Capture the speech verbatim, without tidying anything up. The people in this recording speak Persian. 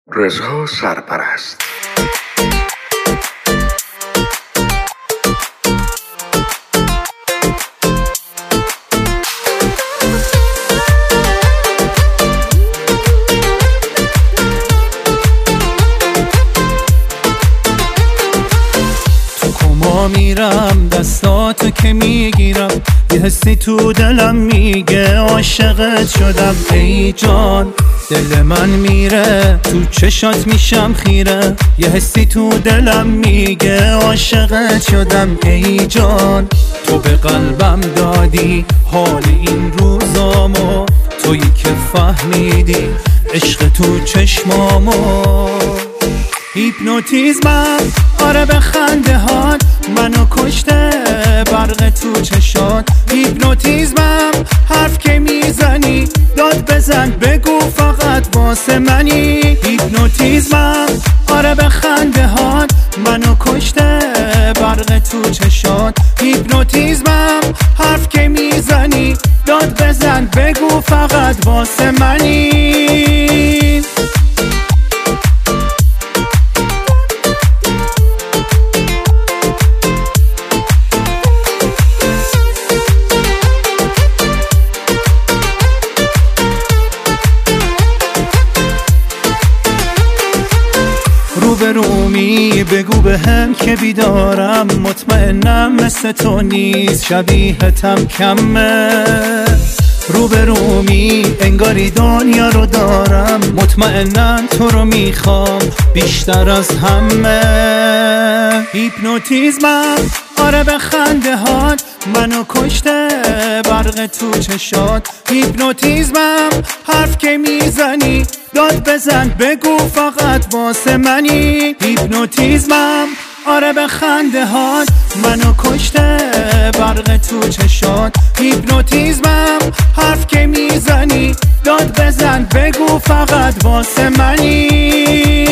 رضا سرپرست. میرم دستاتو که میگیرم، یه حسی تو دلم میگه عاشقت شدم. ای جان دل من میره تو چشات میشم خیره، یه حسی تو دلم میگه عاشقت شدم. ای جان تو به قلبم دادی حال این روزامو، تویی که فهمیدی عشق تو چشمامو. هیپنوتیزمم آره به خنده هات منو کشته، برق تو چشات. هیپنوتیزمم حرف که میزنی داد بزن بگو فقط واسه منی. هیپنوتیزمم آره به خنده هات منو کشته، برق تو چشات. هیپنوتیزمم حرف که میزنی داد بزن بگو فقط واسه منی. رومی بگو به هم که بیدارم، مطمئنم مثل تو نیست شبیهتم کمه. رومی انگاری دنیا رو دارم، مطمئنم تو رو میخوام بیشتر از همه. هیپنوتیزمم آره به خنده هات منو کشته، برق تو چشات. هیپنوتیزمم حرف که میزنی داد بزن بگو فقط واسه منی. هیپنوتیزمم آره به خنده هات منو کشته، برق تو چشات. هیپنوتیزمم حرف که میزنی داد بزن بگو فقط واسه منی.